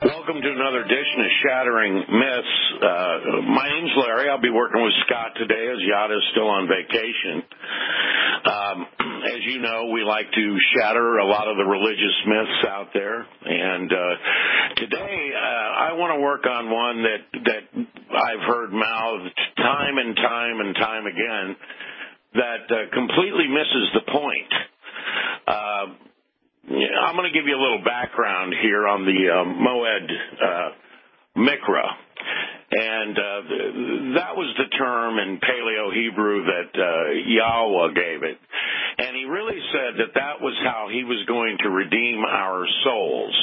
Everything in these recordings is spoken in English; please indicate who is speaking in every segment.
Speaker 1: Welcome to another edition of Shattering Myths. My name's Larry. I'll be working with Scott today as Yada's still on vacation. As you know, we like to shatter a lot of the religious myths out there. And today I want to work on one that I've heard mouthed time and time again that completely misses the point. I'm going to give you a little background here on the Moed Mikra. And that was the term in Paleo-Hebrew that Yahweh gave it. And he really said that was how he was going to redeem our souls.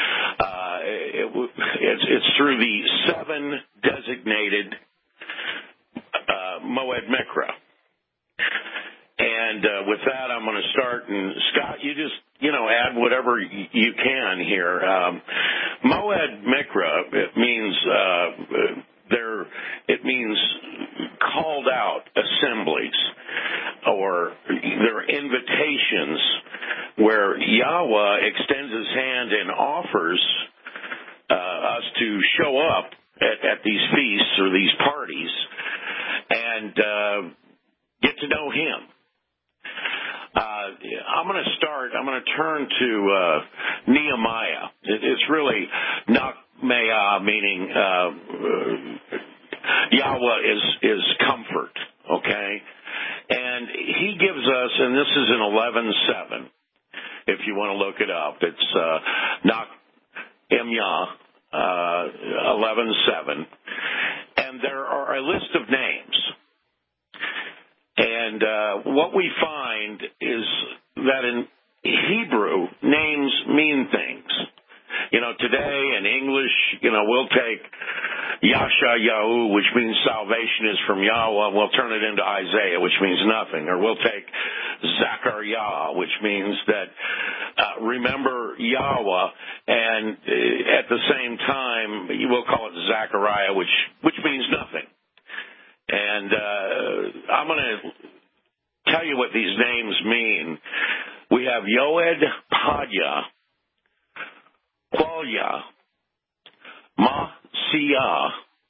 Speaker 1: It's through the 7 designated Moed Mikra. And with that, I'm going to start. And Scott, you just add whatever you can here. Moed Mikra, it means called out assemblies, or they're invitations where Yahweh extends his hand and offers us to show up at these feasts or these parties and get to know him. I'm going to turn to Nehemiah. It's really Nachmea, meaning Yahweh is comfort, okay? And he gives us, and this is in 11:7, if you want to look it up. It's Nachmea 11:7. And there are a list of names. And what we find is that in Hebrew, names mean things. Today in English, we'll take Yashayahu, which means salvation is from Yahweh, and we'll turn it into Isaiah, which means nothing. Or we'll take Zachariah, which means that remember Yahweh, and at the same time, we'll call it Zechariah, which means nothing. And I'm going to tell you what these names mean. We have Yoed, Padya, Qualia, Ma'asiyah,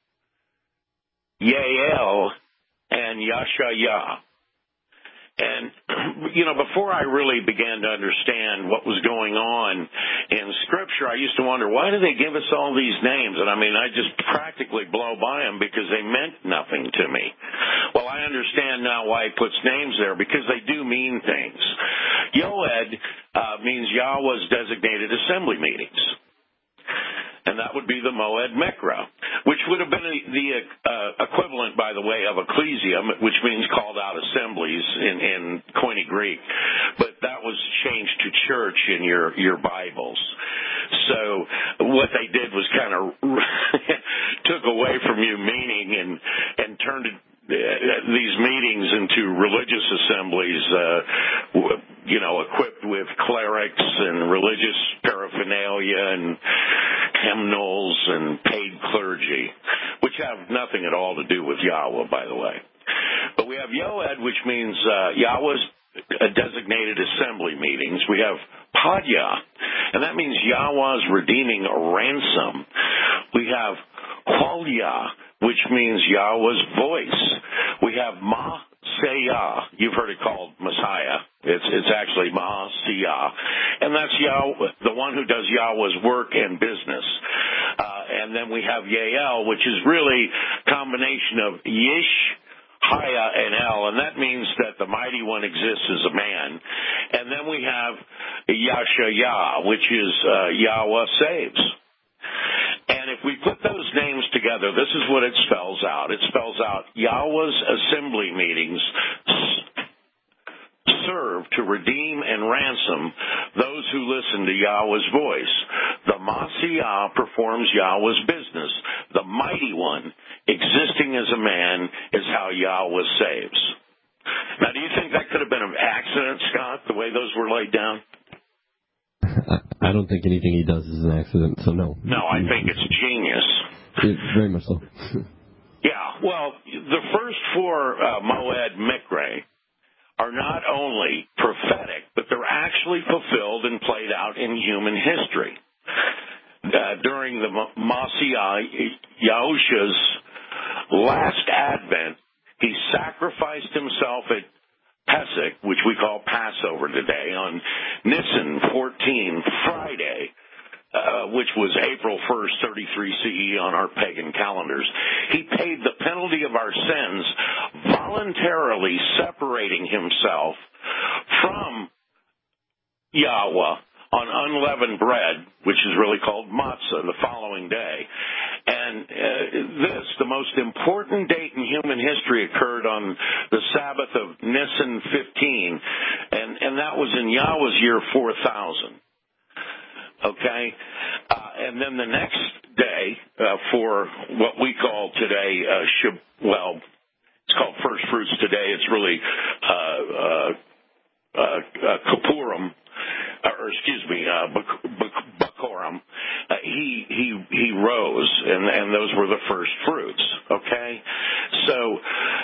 Speaker 1: Yael, and Yashayah. And, before I really began to understand what was going on in Scripture, I used to wonder, why do they give us all these names? And I just practically blow by them because they meant nothing to me. Well, I understand now why he puts names there, because they do mean things. Yoed means Yahweh's designated assembly meetings. And that would be the Moed Mikra, which would have been the equivalent, by the way, of ecclesia, which means called out assemblies in Koine Greek. But that was changed to church in your Bibles. So what they did was kind of took away from you meaning and turned these meetings into religious assemblies, equipped with clerics and religious paraphernalia and hymnals and paid clergy, which have nothing at all to do with Yahweh, by the way. But we have Yoed, which means Yahweh's designated assembly meetings. We have Padya, and that means Yahweh's redeeming ransom. We have Qualia, which means Yahweh's voice. We have Ma'asiyah. You've heard it called Messiah. It's actually Ma'asiyah. And that's Yahweh, the one who does Yahweh's work and business. And then we have Yael, which is really a combination of Yish, Haya, and El, and that means that the mighty one exists as a man. And then we have Yashayah, which is Yahweh saves. And if we put those names together, this is what it spells out. It spells out Yahweh's assembly meetings serve to redeem and ransom those who listen to Yahweh's voice. The Messiah performs Yahweh's business. The mighty one, existing as a man, is how Yahweh saves. Now, do you think that could have been an accident, Scott, the way those were laid down?
Speaker 2: I don't think anything he does is an accident, so no.
Speaker 1: No, I think it's genius.
Speaker 2: Very much so.
Speaker 1: Yeah, well, the first 4 Moed Mikra are not only prophetic, but they're actually fulfilled and played out in human history. during the Messiah Yahusha's last advent, he sacrificed himself at Pesach, which we call Passover today, on Nisan 14, Friday, which was April 1st, 33 CE on our pagan calendars. He paid the penalty of our sins, voluntarily separating himself from Yahweh on unleavened bread, which is really called matzah, the following day. And the most important date in human history occurred on the Sabbath of Nisan 15, and that was in Yahweh's year 4000. Okay? And then the next day, for what we call today, it's called First Fruits today. It's really Kippurim, Bikurim. He rose, and those were the first fruits. Okay? So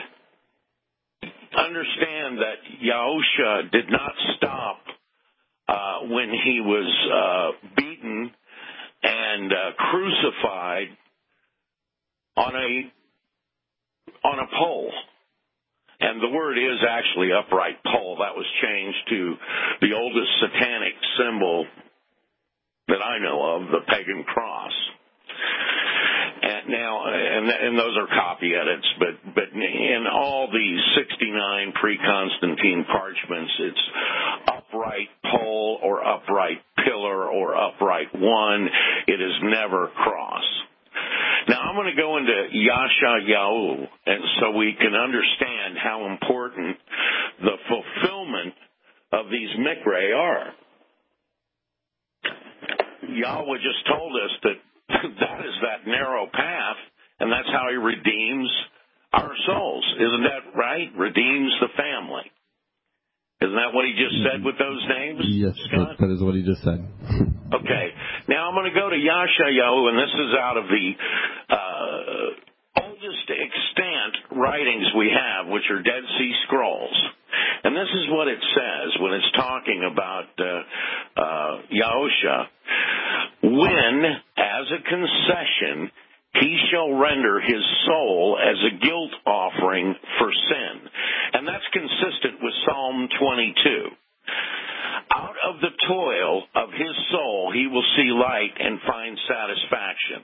Speaker 1: understand that Yahusha did not stop when he was beaten and crucified on a pole. And the word is actually upright pole. That was changed to the oldest satanic symbol that I know of, the pagan cross. And those are copy edits, but in all the 69 pre-Constantine parchments, it's upright pole or upright pillar or upright one. It is never cross. Now I'm going to go into Yashayahu, and so we can understand how important the fulfillment of these mikra are. Yahweh just told us that that is that narrow path, and that's how he redeems our souls. Isn't that right? Redeems the family. Isn't that what he just said with those names?
Speaker 2: Yes, that is what he just said.
Speaker 1: Okay. Now I'm going to go to Yashayahu, and this is out of the oldest extant writings we have, which are Dead Sea Scrolls. And this is what it says when it's talking about Yahusha. When, as a concession, he shall render his soul as a guilt offering for sin. And that's consistent with Psalm 22. Out of the toil of his soul he will see light and find satisfaction.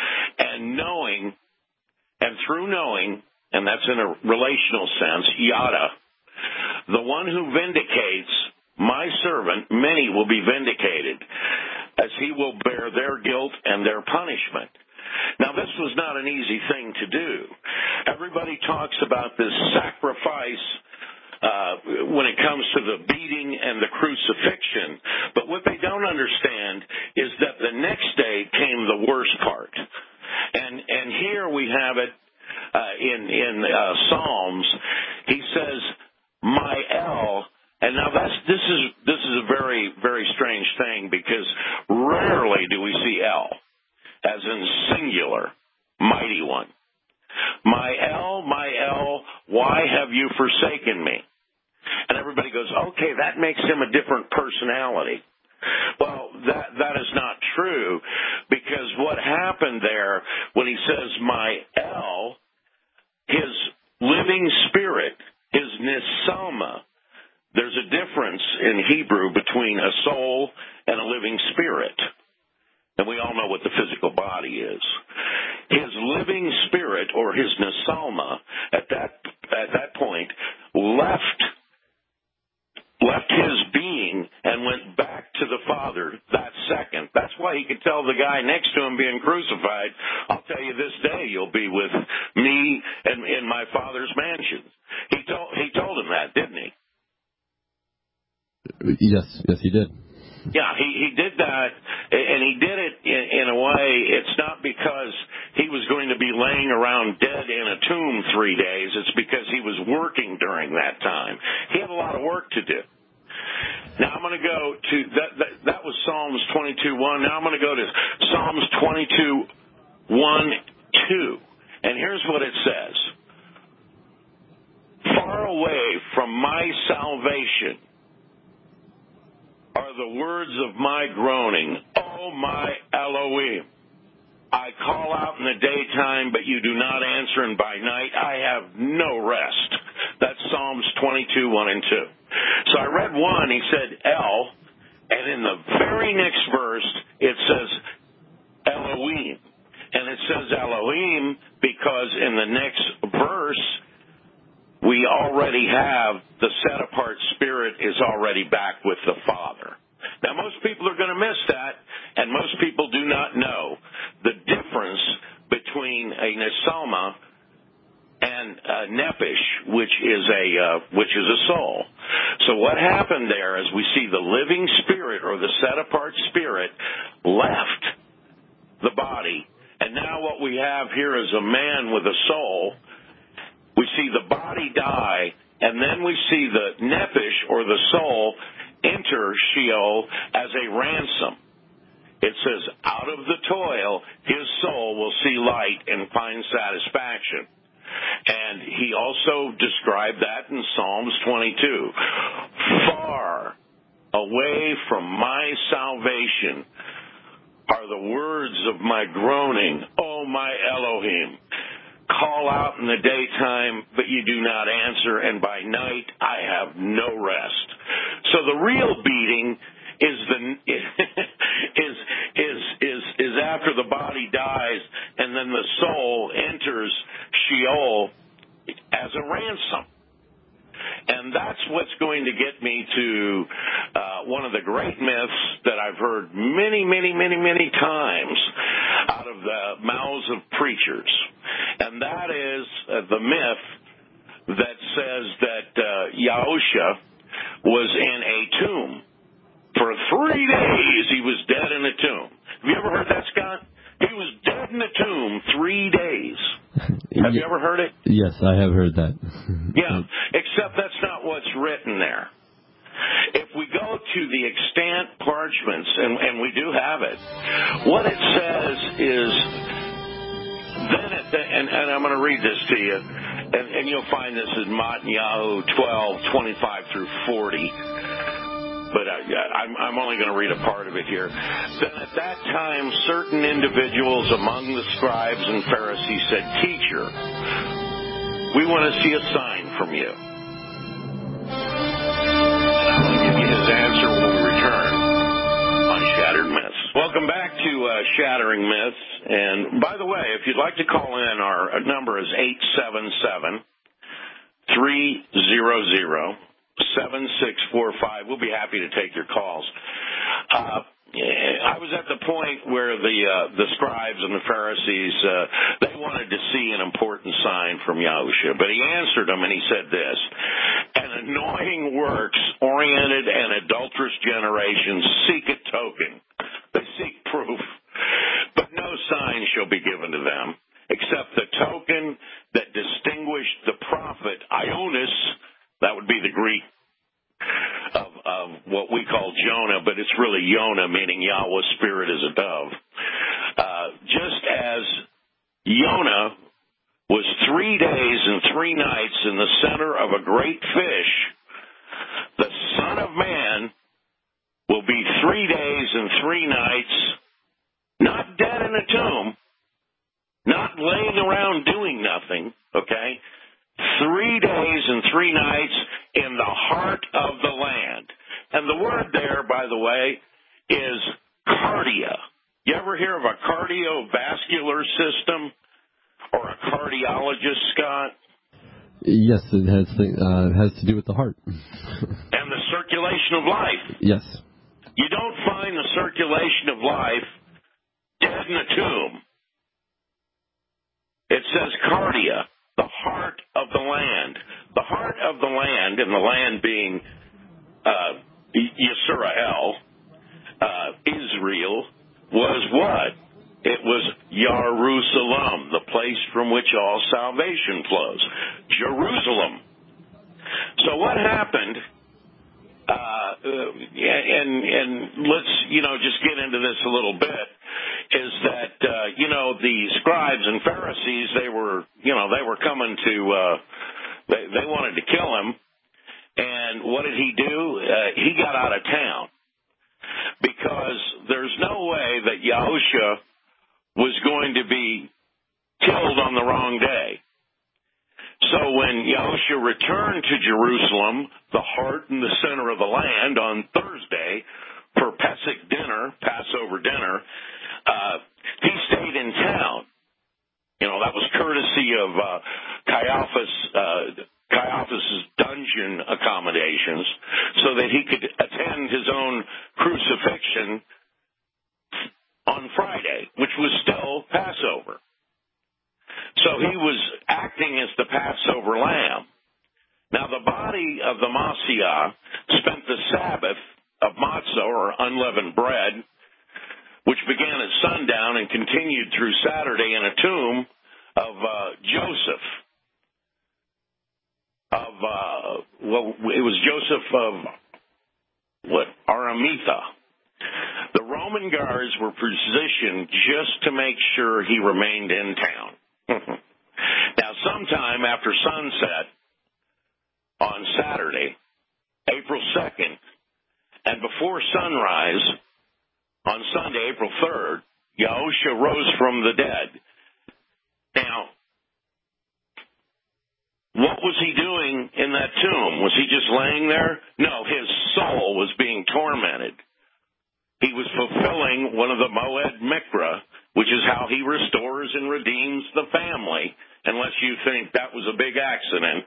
Speaker 1: And through knowing, and that's in a relational sense, yada, the one who vindicates my servant, many will be vindicated, as he will bear their guilt and their punishment. Now, this was not an easy thing to do. Everybody talks about this sacrifice when it comes to the beating and the crucifixion, but what they don't understand is that the next day came the worst part. And here we have it in Psalms. He says, "My El." And now this is a very, very strange thing, because rarely do we see El as in singular, mighty one. My El, why have you forsaken me? And everybody goes, okay, that makes him a different personality. Well, that is not true, because what happened there when he says my El, his living spirit, his Nisama, there's a difference in Hebrew between a soul and a living spirit. And we all know what the physical body is. His living spirit, or his Nesalma, at that point, left his being and went back to the Father that second. That's why he could tell the guy next to him being crucified, I'll tell you this day you'll be with me and in my Father's mansion. He told him that, didn't he?
Speaker 2: Yes, he did.
Speaker 1: Yeah, he did that, and he did it in a way, it's not because he was going to be laying around dead in a tomb 3 days, it's because he was working during that time. He had a lot of work to do. Now I'm going to go to, that was Psalms 22:1. Now I'm going to go to Psalms 22:1-2. And here's what it says. Far away from my salvation are the words of my groaning. Oh, my Elohim. I call out in the daytime, but you do not answer, and by night I have no rest. That's Psalms 22, 1 and 2. So I read 1, he said El, and in the very next verse it says Elohim. And it says Elohim because in the next verse we already have the set-apart spirit is already back with the Father. Now, most people are going to miss that, and most people do not know the difference between a nesama and a nephesh, which is a soul. So what happened there is we see the living spirit or the set-apart spirit left the body, and now what we have here is a man with a soul. We see the body die, and then we see the nephesh or the soul enter Sheol as a ransom. It says, out of the toil, his soul will see light and find satisfaction. And he also described that in Psalms 22. Far away from my salvation are the words of my groaning, O my Elohim. Call out in the daytime, but you do not answer, and by night I have no rest. So the real beating is after the body dies, and then the soul enters Sheol as a ransom. And that's what's going to get me to one of the great myths that I've heard many, many, many, many times out of the mouths of preachers. And that is the myth that says that Yahusha was in a tomb. For 3 days he was dead in a tomb. Have you ever heard that, Scott? He was dead in a tomb 3 days. Have you ever heard it?
Speaker 2: Yes, I have heard that.
Speaker 1: Yeah, except that's not what's written there. If we go to the extant parchments, and we do have it, what it says is, and I'm going to read this to you, and you'll find this in Matanyahu 12:25 through 40. But I'm only going to read a part of it here. Then at that time, certain individuals among the scribes and Pharisees said, Teacher, we want to see a sign from you. And I'm going to give you his answer when we return on Shattered Myths. Welcome back to Shattering Myths. And by the way, if you'd like to call in, our number is 877-300-7645. We'll be happy to take your calls. I was at the point where the scribes and the Pharisees, they wanted to see an important sign from Yahusha. But he answered them and he said this, an annoying works-oriented and adulterous generation seek a token. They seek proof. But no sign shall be given to them except the token that distinguished the prophet Ionas. That would be the Greek of what we call Jonah, but it's really Yonah, meaning Yahweh's spirit is a dove. Just as Yonah was 3 days and 3 nights in the center of a great fish, the Son of Man will be 3 days and 3 nights, not dead in a tomb, not laying around doing nothing, okay? 3 days and 3 nights in the heart of the land. And the word there, by the way, is cardia. You ever hear of a cardiovascular system or a cardiologist, Scott?
Speaker 2: Yes, it has to do with the heart.
Speaker 1: And the circulation of life.
Speaker 2: Yes.
Speaker 1: You don't find the circulation of life dead in a tomb. It says cardia. The heart of the land. The heart of the land, and the land being Yisrael, Israel, was what? It was Jerusalem, the place from which all salvation flows. Jerusalem. So what happened, and let's, just get into this a little bit, is that, the scribes and Pharisees, they were coming to, they wanted to kill him. And what did he do? He got out of town. Because there's no way Yahusha was going to be killed on the wrong day. So when Yahusha returned to Jerusalem, the heart and the center of the land, on Thursday for Pesach dinner, Passover dinner, he stayed in town. You know, that was courtesy of Caiaphas's dungeon accommodations, so that he could attend his own crucifixion on Friday, which was still Passover. So he was acting as the Passover lamb. Now, the body of the Messiah spent the Sabbath of matzah, or unleavened bread, which began at sundown and continued through Saturday in a tomb of Joseph. It was Joseph of Arimathea. The Roman guards were positioned just to make sure he remained in town. Now, sometime after sunset on Saturday, April 2nd, and before sunrise on Sunday, April 3rd, Yahusha rose from the dead. Now, what was he doing in that tomb? Was he just laying there? No, his soul was being tormented. He was fulfilling one of the Moed Mikra, which is how he restores and redeems the family, unless you think that was a big accident.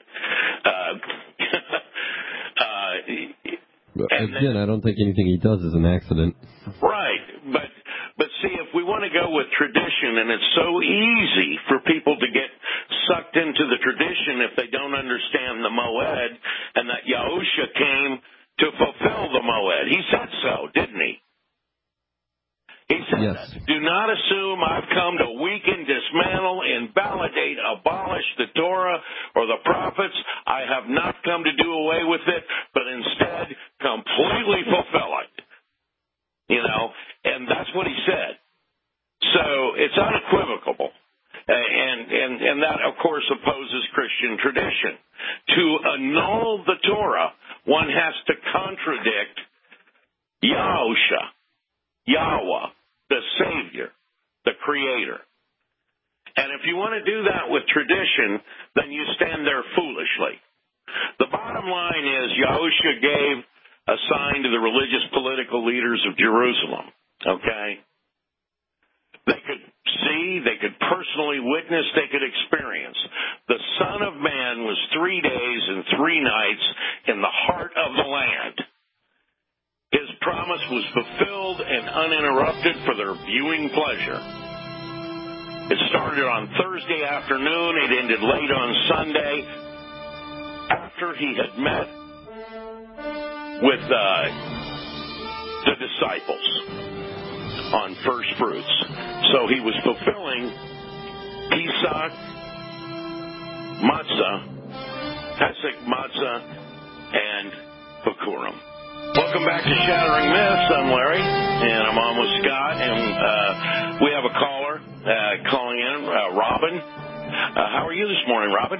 Speaker 2: Again, I don't think anything he does is an accident.
Speaker 1: Right, but see, if we want to go with tradition, and it's so easy for people to get sucked into the tradition if they don't understand the Moed, and that Yahusha came to fulfill the Moed. He said so, didn't he? He said, yes. Do not assume I've come to weaken, dismantle, invalidate, abolish the Torah or the prophets. I have not come to do away with it, but instead completely fulfill it. You know, and that's what he said. So it's unequivocal. And that, of course, opposes Christian tradition. To annul the Torah, one has to contradict Yahusha, Yahweh, the Savior, the Creator. And if you want to do that with tradition, then you stand there foolishly. The bottom line is Yahusha gave a sign to the religious political leaders of Jerusalem, okay? They could see, they could personally witness, they could experience. The Son of Man was 3 days and 3 nights in the heart of the land. His promise was fulfilled and uninterrupted for their viewing pleasure. It started on Thursday afternoon. It ended late on Sunday after he had met with the disciples on first fruits. So he was fulfilling Pesach, Matzah, Pesach, Matzah, and Purim. Welcome back to Shattering Myths. I'm Larry, and I'm on with Scott, and we have a caller calling in, Robin. How are you this morning, Robin?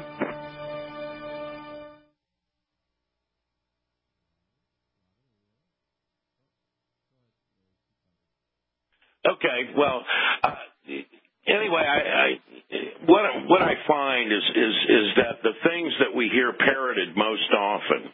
Speaker 1: Okay, well, anyway, what I find is that the things that we hear parroted most often,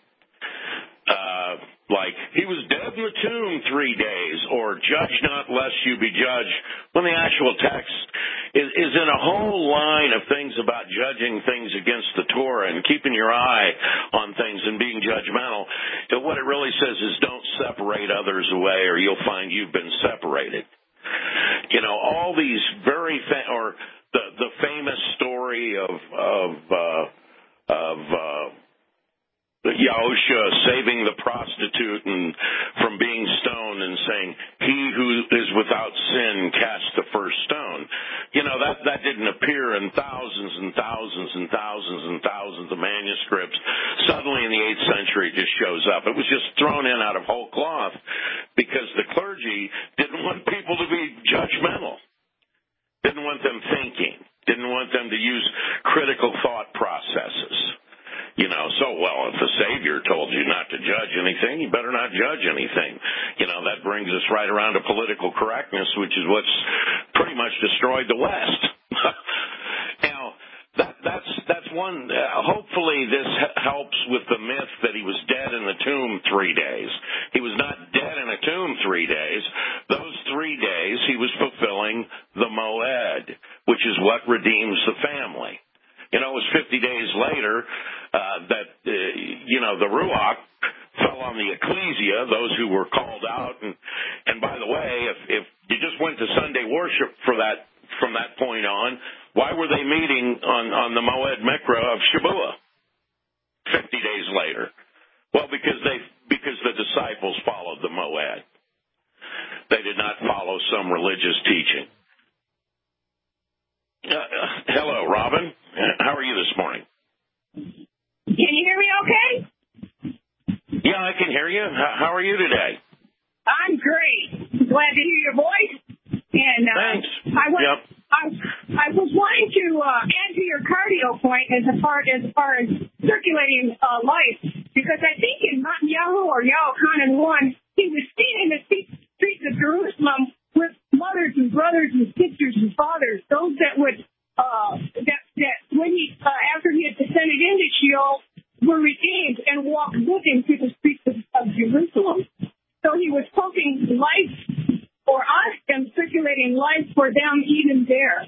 Speaker 1: like, he was dead in the tomb 3 days, or judge not lest you be judged, when the actual text is in a whole line of things about judging things against the Torah and keeping your eye on things and being judgmental. And what it really says is don't separate others away, or you'll find you've been separated. You know, all these very or the famous story of Yahusha saving the prostitute and from being stoned and saying, "He who is without sin cast the first stone." You know, that didn't appear in thousands and thousands and thousands and thousands of manuscripts. Suddenly in the 8th century it just shows up. It was just thrown in out of whole cloth because the clergy didn't want people to be judgmental, didn't want them thinking, didn't want them to use critical thought processes. Well, if the Savior told you not to judge anything, you better not judge anything. That brings us right around to political correctness, which is what's pretty much destroyed the West. Now, that's one. Hopefully, this helps with the myth that he was dead in the tomb 3 days. He was not dead in a tomb 3 days. Those 3 days, he was fulfilling the Moed, which is what redeems the family. It was 50 days later that the Ruach fell on the ecclesia, those who were called out. And by the way, if you just went to Sunday worship from that point on, why were they meeting on the Moed Mikra of Shabuah 50 days later? Well, because the disciples followed the Moed. They did not follow some religious teaching. Hello, Robin. How are you this morning?
Speaker 3: Can you hear me okay?
Speaker 1: Yeah, I can hear you. How are you today?
Speaker 3: I'm great. Glad to hear your voice. And
Speaker 1: thanks.
Speaker 3: I was wanting to add to your cardio point as far as circulating life, because I think in Yahu or Yahuchanan 1, he was seen in the streets of Jerusalem with mothers and brothers and sisters and fathers, those that would that when he after he had descended into Sheol were redeemed and walked with him through the streets of Jerusalem. So he was poking life for us and circulating life for them even there.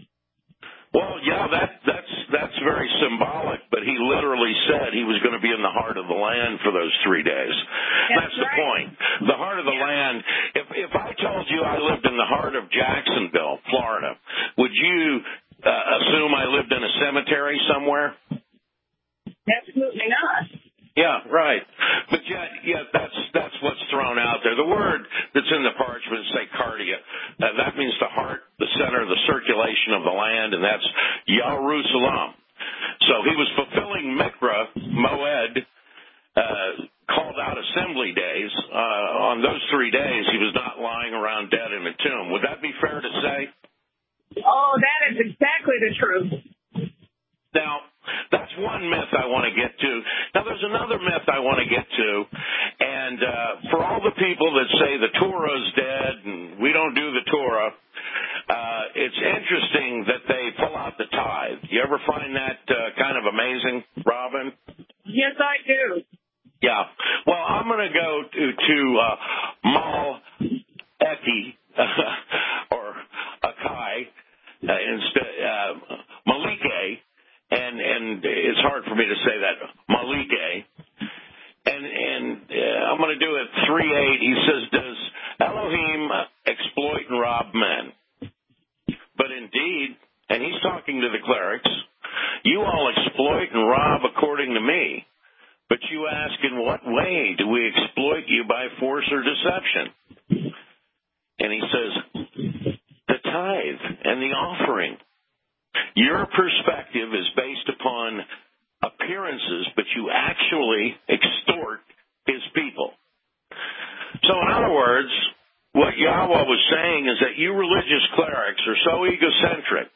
Speaker 1: Well, yeah, that's very symbolic, but he literally said he was going to be in the heart of the land for those 3 days. That's the
Speaker 3: right.
Speaker 1: point. The heart of the land. If I told you I lived in the heart of Jacksonville, Florida, would you assume I lived in a cemetery somewhere?
Speaker 3: Absolutely not.
Speaker 1: Yeah, right. But yet that's what's thrown out there. The word that's in the parchment, say cardia, that means the heart, the center, the circulation of the land, and that's Yahurusalam. So he was fulfilling Mikra, Moed, called out assembly days. On those 3 days, he was not lying around dead in a tomb. Would that be fair to say?
Speaker 3: Oh, that is exactly the truth.
Speaker 1: Now, that's one myth I want to get to. Now, there's another myth I want to get to. And for all the people that say the Torah's dead and we don't do the Torah, it's interesting that they pull out the tithe. You ever find that kind of amazing, Robin?
Speaker 3: Yes, I do.
Speaker 1: Yeah. Well, I'm going to go to Mal Eki, or Akai, instead, Malike. And it's hard for me to say that, Malike. And I'm going to do it 3:8. He says, does Elohim exploit and rob men? But indeed, and he's talking to the clerics, you all exploit and rob according to me. But you ask, in what way do we exploit you by force or deception? And he says, the tithe and the offering. Your perspective is based upon appearances, but you actually extort his people. So in other words, what Yahweh was saying is that you religious clerics are so egocentric.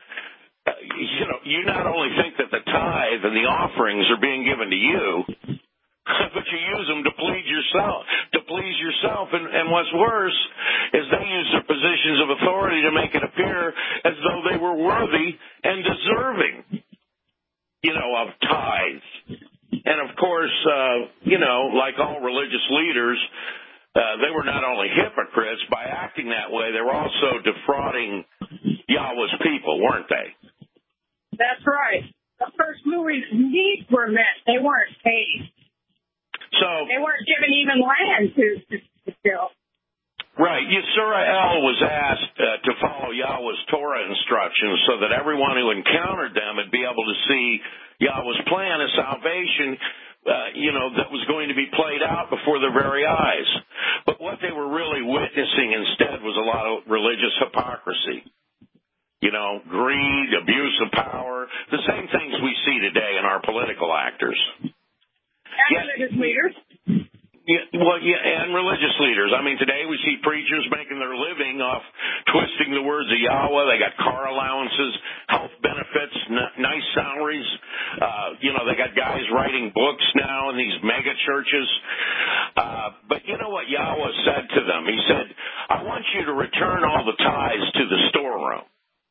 Speaker 1: You not only think that the tithe and the offerings are being given to you, but you use them to please yourself. And what's worse is they use their positions of authority to make it appear as though they were worthy and deserving, of tithes. And of course, like all religious leaders, they were not only hypocrites by acting that way, they were also defrauding Yahweh's people, weren't they?
Speaker 3: That's right. The first movie's needs were met. They weren't paid.
Speaker 1: So
Speaker 3: they weren't given even land to fill.
Speaker 1: Right. Yisrael was asked to follow Yahweh's Torah instructions so that everyone who encountered them would be able to see Yahweh's plan of salvation, that was going to be played out before their very eyes. But what they were really witnessing instead was a lot of religious hypocrisy. Greed, abuse of power, the same things we see today in our political actors.
Speaker 3: And religious leaders.
Speaker 1: And religious leaders. I mean, today we see preachers making their living off twisting the words of Yahweh. They got car allowances, health benefits, nice salaries. They got guys writing books now in these mega churches. But you know what Yahweh said to them? He said, I want you to return all the tithes to the storeroom.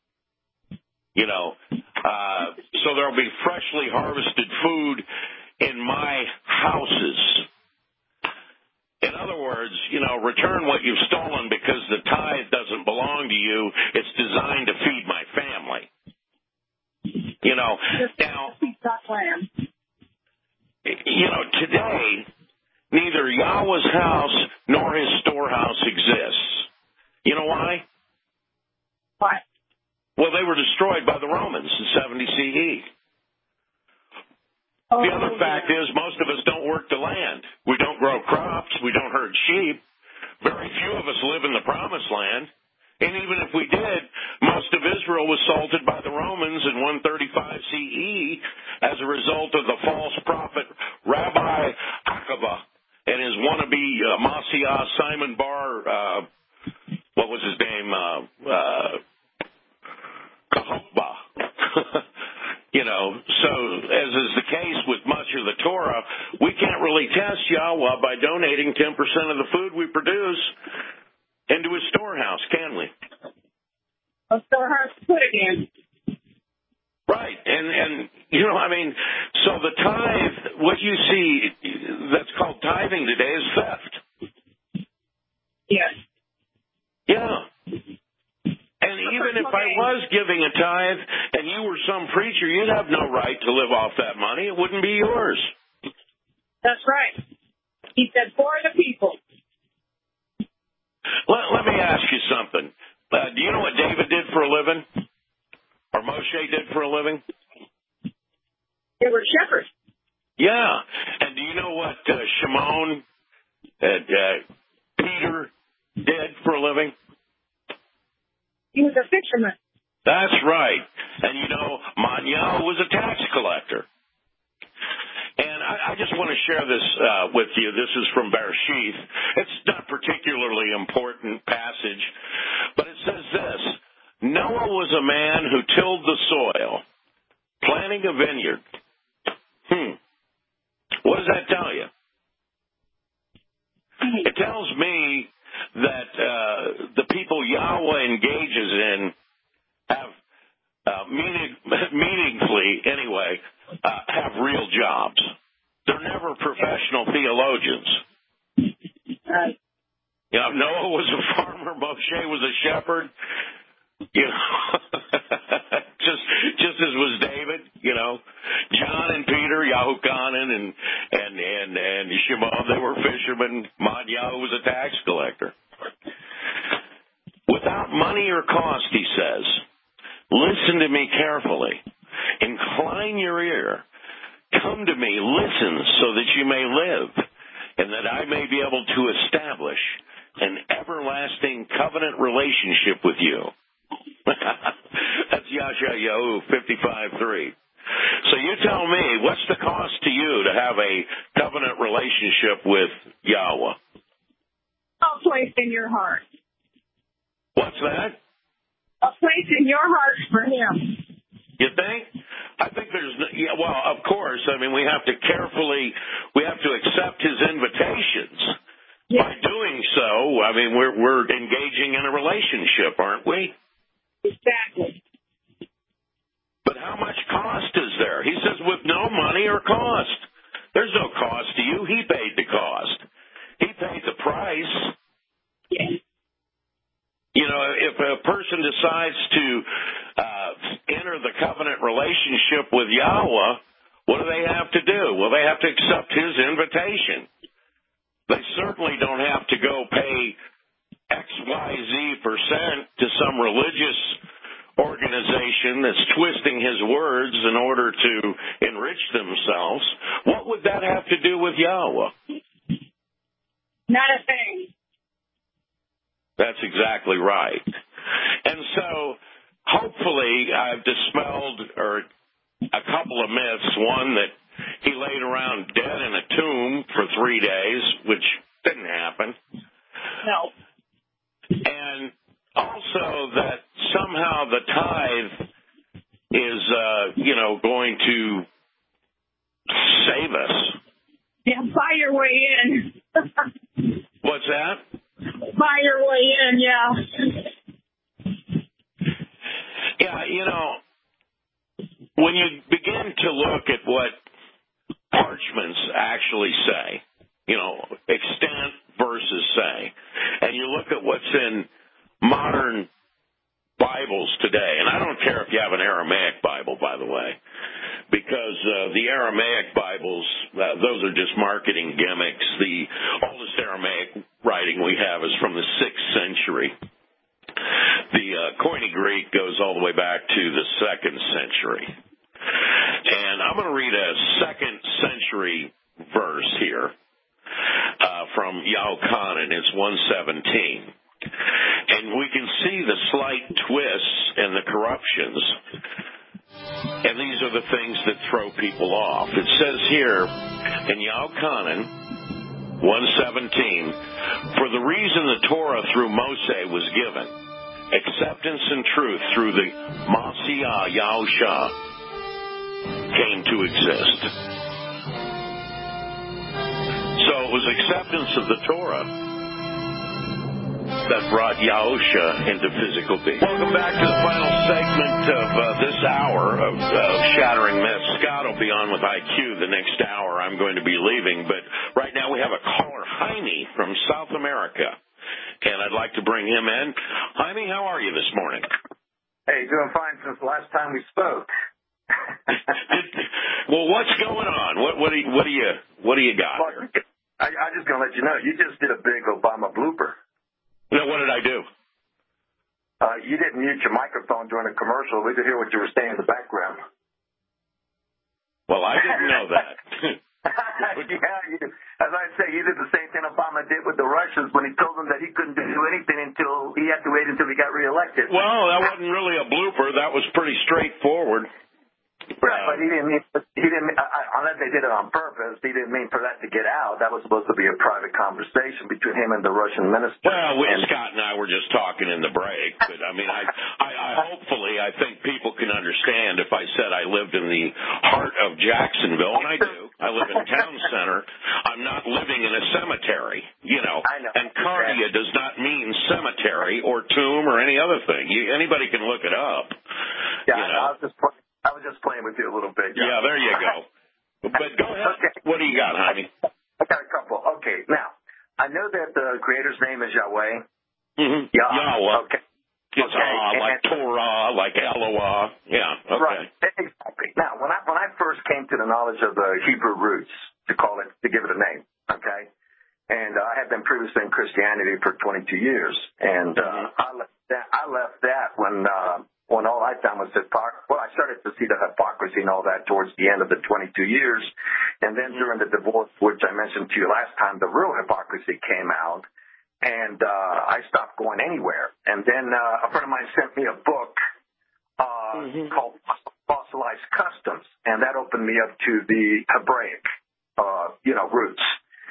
Speaker 1: So there'll be freshly harvested food in my houses. In other words, return what you've stolen because the tithe doesn't belong to you. It's designed to feed my family. Now, today, neither Yahweh's house nor his storehouse exists. You know why?
Speaker 3: Why?
Speaker 1: Well, they were destroyed by the Romans in 70 CE. The other fact is most of us don't work the land. We don't grow crops. We don't herd sheep. Very few of us live in the promised land. And even if we did, most of Israel was salted by the Romans in 135 CE as a result of the false prophet Rabbi Akiva and his wannabe Messiah Simon Bar, what was his name? Kahokba. So as is the case with much of the Torah, we can't really test Yahweh by donating 10% of the food we produce into his storehouse, can we?
Speaker 3: A storehouse put again.
Speaker 1: Right. And so the tithe, what you see that's called tithing today is theft.
Speaker 3: Yes.
Speaker 1: Yeah. And even if I was giving a tithe and you were some preacher, you'd have no right to live off that money. It wouldn't be yours.
Speaker 3: That's right. He said, for the people.
Speaker 1: Let me ask you something. Do you know what David did for a living? Or Moshe did for a living?
Speaker 3: They were shepherds.
Speaker 1: Yeah. And do you know what Shimon and Peter did for a living?
Speaker 3: He was a fisherman.
Speaker 1: That's right. And Manyahu was a tax collector. And I just want to share this with you. This is from Bereshith. It's not a particularly important passage, but it says this. Noah was a man who tilled the soil, planting a vineyard. What does that tell you? It tells me that the people Yahweh engages in have meaningfully, anyway, have real jobs. They're never professional theologians.
Speaker 3: Right.
Speaker 1: Noah was a farmer. Moshe was a shepherd. Just as was David. John and Peter, Yahuchanan and Shimon, they were fishermen. Manyahu was a tax collector. Without money or cost, he says, listen to me carefully. Incline your ear. Come to me, listen, so that you may live, and that I may be able to establish an everlasting covenant relationship with you. That's Yashayahu 55:3. So you tell me, what's the cost to you to have a covenant relationship with Yahweh?
Speaker 3: A place in your heart.
Speaker 1: What's that?
Speaker 3: A place in your heart for him.
Speaker 1: You think? I think of course. We have to accept his invitations.
Speaker 3: Yes.
Speaker 1: By doing so, we're engaging in a relationship, aren't we?
Speaker 3: Exactly.
Speaker 1: But how much cost is there? He says with no money or cost. There's no cost to you. He paid the cost. He paid the price.
Speaker 3: Yes.
Speaker 1: If a person decides to enter the covenant relationship with Yahweh, what do they have to do? Well, they have to accept his invitation. They certainly don't have to go pay XYZ% to some religious organization that's twisting his words in order to enrich themselves. What would that have to do with Yahweh?
Speaker 3: Not a thing.
Speaker 1: That's exactly right. And so, hopefully, I've dispelled a couple of myths. One, that he laid around dead in a tomb for 3 days, which didn't happen.
Speaker 3: No.
Speaker 1: And also that somehow the tithe is going to save us.
Speaker 3: Yeah, buy your way in.
Speaker 1: What's that?
Speaker 3: Buy your way in, yeah.
Speaker 1: Yeah, when you begin to look at what parchments actually say, extant versus say, and you look at what's in modern Bibles today, and I don't care if you have an Aramaic Bible, by the way, because the Aramaic Bibles, those are just marketing gimmicks. The oldest Aramaic writing we have is from the 6th century. The Koine Greek goes all the way back to the 2nd century. And I'm going to read a 2nd century verse here from Yahuchanan. It's 117. And we can see the slight twists and the corruptions. And these are the things that throw people off. It says here in Yahuchanan 117, for the reason the Torah through Moshe was given, acceptance and truth through the Messiah Yahusha came to exist. So it was acceptance of the Torah that brought Yahusha into physical being. Welcome back to the final segment of this hour of Shattering Myths. Scott will be on with IQ the next hour. I'm going to be leaving, but right now we have a caller, Jaime, from South America, and I'd like to bring him in. Jaime, how are you this morning?
Speaker 4: Hey, doing fine since the last time we spoke.
Speaker 1: Well, what's going on? What do you got here?
Speaker 4: I'm just going to let you know, you just did a big Obama blooper.
Speaker 1: No, what did I do?
Speaker 4: You didn't mute your microphone during the commercial. We could hear what you were saying in the background.
Speaker 1: Well, I didn't know that.
Speaker 4: Yeah, as I say, you did the same thing Obama did with the Russians when he told them that he couldn't do anything until he had to wait until he got reelected.
Speaker 1: Well, that wasn't really a blooper. That was pretty straightforward.
Speaker 4: Right, but he didn't mean, unless they did it on purpose, he didn't mean for that to get out. That was supposed to be a private conversation between him and the Russian minister.
Speaker 1: Well, Scott and I were just talking in the break, but I mean, I think people can understand if I said I lived in the heart of Jacksonville, and I do. I live in town center. I'm not living in a cemetery,
Speaker 4: I know.
Speaker 1: And cardia does not mean cemetery or tomb or any other thing. Anybody can look it up.
Speaker 4: Yeah, I was just playing with you a little bit.
Speaker 1: Yeah, there you go. But go ahead. Okay. What do you got, Jaime?
Speaker 4: I got a couple. Okay, now, I know that the Creator's name is Yahweh.
Speaker 1: Mm-hmm. Yahweh.
Speaker 4: Okay.
Speaker 1: It's like Torah, like Eloah. Yeah, okay.
Speaker 4: Right, exactly. Now, when I first came to the knowledge of the Hebrew roots, to give it a name, okay, and I had been previously in Christianity for 22 years, and I left that when all I found was I started to see the hypocrisy and all that towards the end of the 22 years. And then during the divorce, which I mentioned to you last time, the real hypocrisy came out, and I stopped going anywhere. And then a friend of mine sent me a book called Fossilized Customs, and that opened me up to the Hebraic, roots.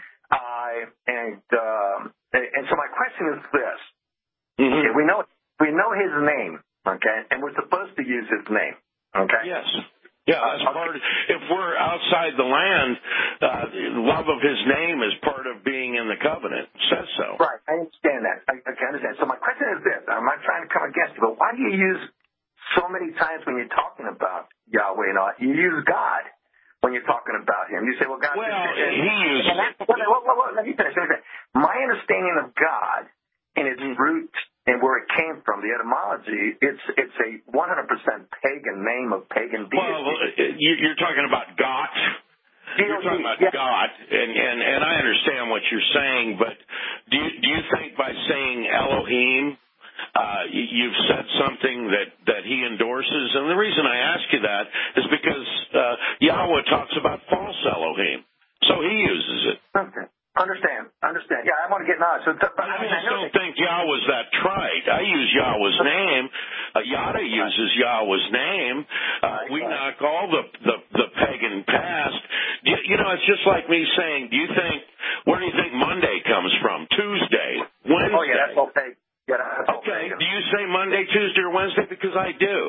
Speaker 4: And so my question is this. Okay, we know his name. Okay, and we're supposed to use his name. Okay.
Speaker 1: Yes. Yeah, that's part. If we're outside the land, love of his name is part of being in the covenant. It says so.
Speaker 4: Right. I understand that. I understand. So my question is this: I'm not trying to come against you, but why do you use so many times when you're talking about Yahweh and all? You use God when you're talking about him. You say, "Well, God."
Speaker 1: Well, he uses.
Speaker 4: Let me finish. My understanding of God and its roots. And where it came from, the etymology, it's a 100% pagan name of pagan deity.
Speaker 1: Well, you're talking about God. You're talking about God, and I understand what you're saying, but do you think by saying Elohim, you've said something that he endorses? And the reason I ask you that is because Yahweh talks about false Elohim, so he uses it.
Speaker 4: Okay. Understand. Yeah, I want to get knowledge. So,
Speaker 1: I just don't think Yahweh's that trite. I use Yahweh's name. Yada uses Yahweh's name. We knock all the pagan past. It's just like me saying, where do you think Monday comes from? Tuesday, Wednesday.
Speaker 4: Oh, yeah, that's all pagan. Yeah,
Speaker 1: okay, do you say Monday, Tuesday, or Wednesday? Because I do.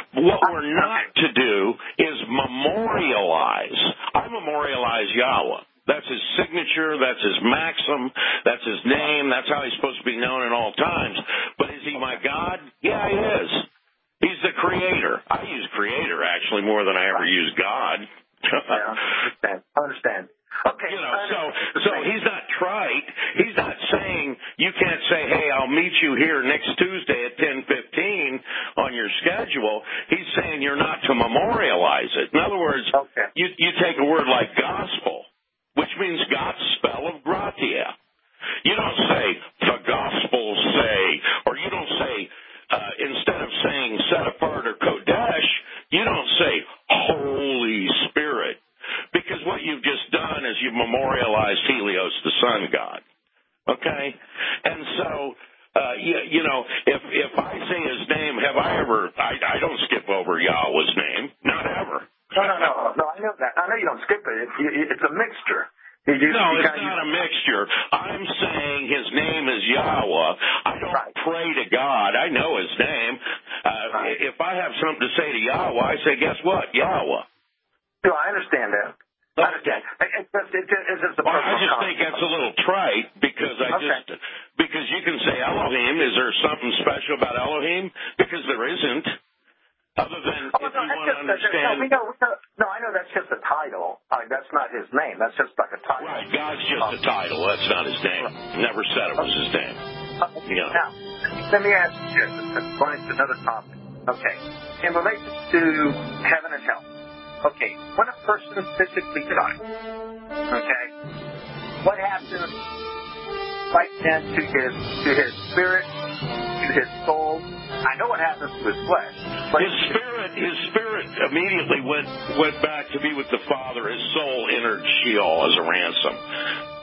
Speaker 1: What we're not to do is memorialize. I memorialize Yahweh. That's his signature. That's his maxim. That's his name. That's how he's supposed to be known in all times. But is he my God? Yeah, he is. He's the creator. I use creator, actually, more than I ever use God.
Speaker 4: Yeah, I understand. Okay.
Speaker 1: So he's not trite. He's not saying, you can't say, hey, I'll meet you here next Tuesday at 10:15 on your schedule. He's saying you're not to memorialize it. In other words, you take a word like gospel, which means God's spell of gratia. You don't say, the gospel say, or you don't say, instead of saying set apart or Kodesh, you don't say Holy Spirit. Because what you've just done is you've memorialized Helios, the sun god. Okay? And so, if I say his name, I don't skip over Yahweh's name. Not ever.
Speaker 4: No, I know that. I know you don't skip it. It's a mixture.
Speaker 1: It's not a mixture. I'm saying his name is Yahweh. I don't pray to God. I know his name. If I have something to say to Yahweh, I say, guess what? Yahweh.
Speaker 4: No, I understand that. I understand. I just
Speaker 1: think that's a little trite because because you can say Elohim. Is there something special about Elohim? Because there isn't. Other than if you want to understand.
Speaker 4: No, I know that's just a title. That's not his name. That's just like a title.
Speaker 1: Right, God's just a title. That's not his name. Never said it was his name.
Speaker 4: Now, let me ask you this. Going to another topic. Okay. In relation to heaven and hell. Okay. When a person physically dies, okay, what happens right then to his spirit, to his soul? I know what happens to his flesh. But
Speaker 1: his spirit immediately went back to be with the Father. His soul entered Sheol as a ransom.